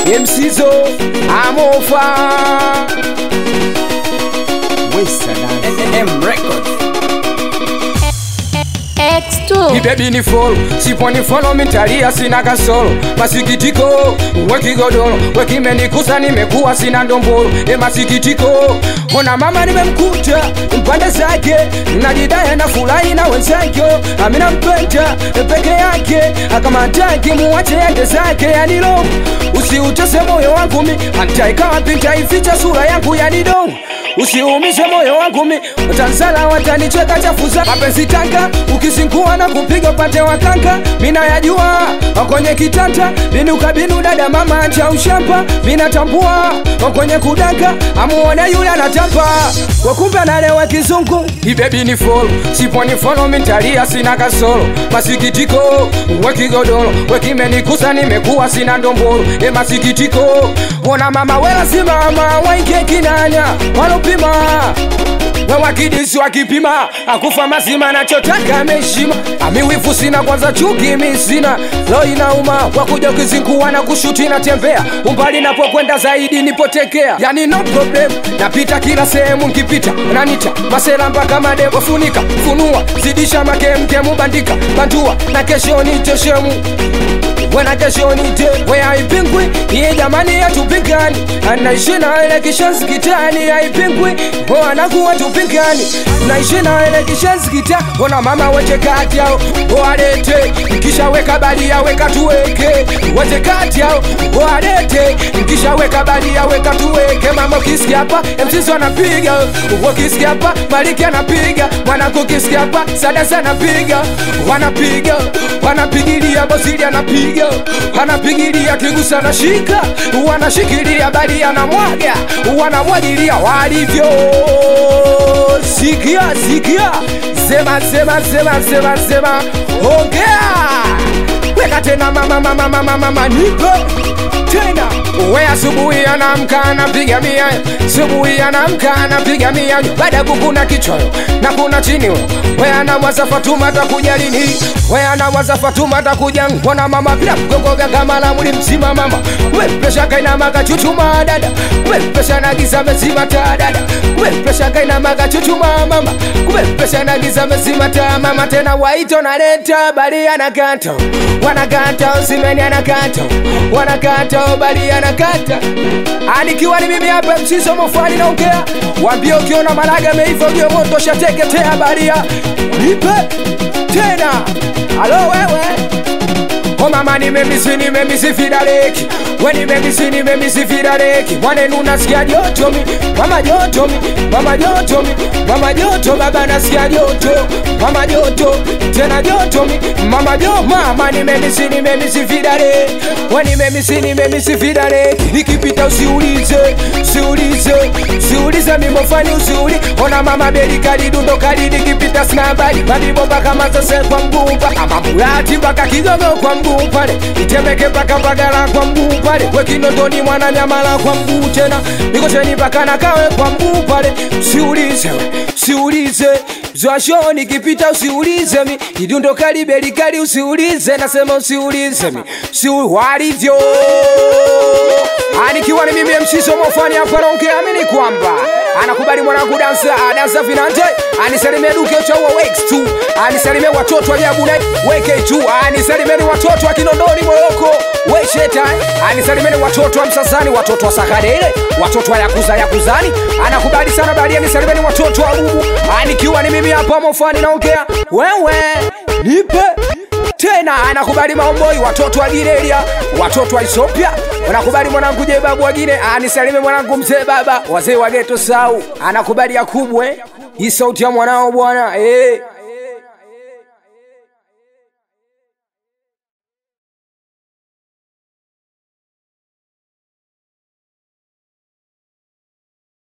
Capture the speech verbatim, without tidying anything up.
M C Zo Amofa Wesa M Records X two Ibebi ni follow, sipo ni follow mintalia sina kasolo. Masikitiko, weki godoro, weki menikusa nimekuwa sina ndombolo. E masikitiko, mwana mama nimemkuta, mpande zake, najidaya na furahi na wenzake. Amina mpenda, peke yake, akamataki muwache yende zake ya nilo. Usiutese moyo wangu mi, antaikawa pinta ificha sura yangu ya nidong. Usiumize moyo wangu mi, utanzala watanicheka chafuza. Mapenzi tanga, ukisingua na kupiga pate wakanga. Mina yajua, wakonye kitanta, binuka binu dada mama ancha ushamba. Mina tambua, wakonye kudanga, amuone yule anatamba. Wakumbe analewa kizungu, ibebi ni follow, sipo ni follow mintalia sina kasolo. Masikitiko, weki godoro, weki menikusa nimekuwa sina ndombolo. E masikitiko, wana mama wela simama, wainke kinanya, walo pima wewa kidisi wakipima akufa mazima na chotaka meshima. Amiwifu sina kwanza chuki misina lo inauma wakuja ukizingua na kushuti na tembea umbali napokwenda zaidi nipotekea. Yani no problem napita kila sehemu nkipita nanita masela mpaka madebo funika funua zidisha makemke mubandika bandua na kesho ni toshemu. Wena kesho ni te wea ipingwi iye jamani ya tupingani anaishina ele kishazi kitani ya ipingwi hoa nakuwa tupingani naishina ele kishazi kita ona mama weche kati yao hoa lete kisha weka bali ya weka tuweke weche kati yao hoa lete kisha weka bali ya weka tuweke. Mama kisi hapa M C Zo anapiga uko kisi hapa Maliki anapiga mwanako kisi hapa Sadasa anapiga wanapiga wanapigilia bosili anapiga anapigilia kigusa na shika wanashikilia bali anamwaga wanamwagilia walivyo. Sikia sikia sema sema sema sema sema ongea weka tena mama mama mama mama nipo tena. Uwe asubuhi anamka anapiga mia, asubuhi anamka anapiga mia. Baada kukuna kichoyo na kuna chini we anawaza Fatuma atakuja lini. We anawaza Fatuma atakuja ngona mama bila mgongo vya kamala muli mzima mama. We presha kaina maka chuchuma dada. We presha nagiza mezima ta dada. We presha kaina maka chuchuma mama. We presha nagiza mezima ta mama. Tena waito na leta bali anakata wanakata usimeni anakata wanakata bali anakata. Anikiwa ni mimi hapa M C Zo mofani naongea wambie ukiona malaga meiva vyo moto shateketea baria nipe tena. Alo wewe o mama nimemisi nimemisi fidaleki we nimemisi nimemisi fidaleki mwanenu nasikia joto mi mama joto mi mama joto mi mama joto baba nasikia joto mama joto tena joto mi mama joto mama nimemisi nimemisi fidaleki we nimemisi nimemisi fidaleki nikipita usiulize usiulize usiulize mimofani usiuli ona mama beli kali dundo kali nikipita snabali madibomba kama zose kwa mgumba ama mulati mpaka kigogo kwa mgumba pale itemeke mpaka bagala kwa mguu pale wekinondoni mwana nyamala kwa mguu tena nikosheni mpaka nakawe kwa mguu pale. Siulize siulize zwasho nikipita usiulize mi idundo kali beli kali usiulize nasema usiulize mi si walivyo. Anikiwa ni mimi M C Zo mofani hapa naongea amini kwamba anakubali mwanangu dansa dansa finante anisalimia duke uchaua X two anisalimia watoto wa Nyabuna weke tu anisalimia watoto wa Kinondoni Moroko we sheta anisalimia watoto wa Msasani watoto wa Sakadele watoto wa Yakuza Yakuzani anakubali sana bali anisalimia watoto wa Bubu. Anikiwa ni mimi hapa mofani naongea wewe nipe tena anakubali maomboi watoto wa Ginelia watoto wa Ethiopia anakubali mwanangu je babu wagine anisalime mwanangu mzee baba wazee wa ghetto sau anakubali Yakubwe hii sauti ya mwanao bwana eh.